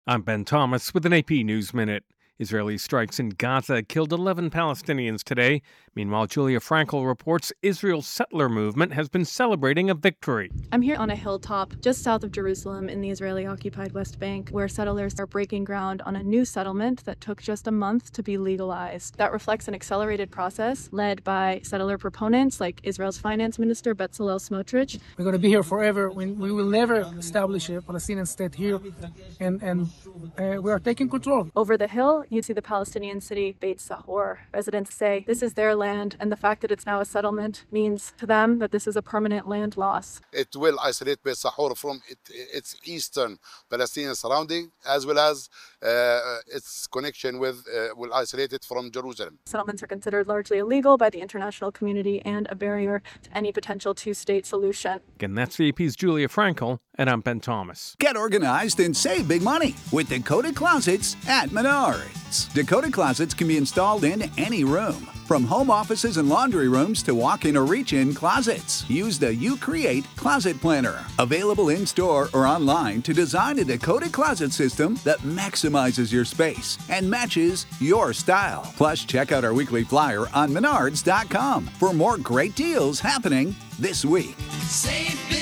I'm Ben Thomas with an AP News Minute. Israeli strikes in Gaza killed 11 Palestinians today. Meanwhile, Julia Frankel reports Israel's settler movement has been celebrating a victory. I'm here on a hilltop just south of Jerusalem in the Israeli-occupied West Bank, where settlers are breaking ground on a new settlement that took just a month to be legalized. That reflects an accelerated process led by settler proponents like Israel's finance minister, Bezalel Smotrich. We're going to be here forever. We will never establish a Palestinian state here, and we are taking control. Over the hill, you see the Palestinian city Beit Sahor. Residents say this is their land, and the fact that it's now a settlement means to them that this is a permanent land loss. It will isolate Beit Sahor from its eastern Palestinian surrounding, as well as its connection will isolate it from Jerusalem. Settlements are considered largely illegal by the international community and a barrier to any potential two-state solution. Again, that's VP's Julia Frankel, and I'm Ben Thomas. Get organized and save big money with Dakota Closets at Menards. Dakota Closets can be installed in any room, from home offices and laundry rooms to walk-in or reach-in closets. Use the UCreate Closet Planner, available in-store or online, to design a Dakota closet system that maximizes your space and matches your style. Plus, check out our weekly flyer on Menards.com for more great deals happening this week. Save big.